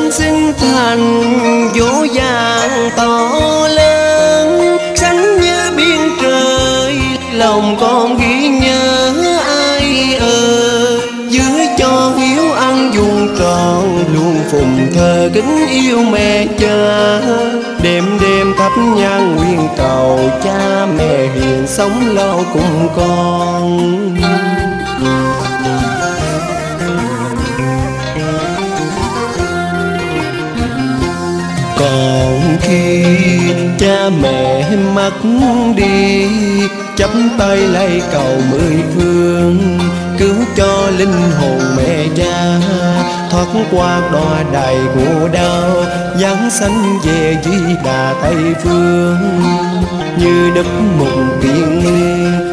sinh thành dỗ dàng to lớn, xanh như biên trời lòng con ghi nhớ ai ơi. Giữ cho hiếu ăn dùng tròn, luôn phụng thờ kính yêu mẹ cha. Đêm đêm thắp nhang nguyện cầu cha mẹ hiền sống lâu cùng con. Còn khi cha mẹ mất đi, chắp tay lạy cầu mười phương, cứu cho linh hồn mẹ cha thoát qua đọa đầy của đau, giáng sanh về Di Đà Tây Phương. Như đất mùng kiên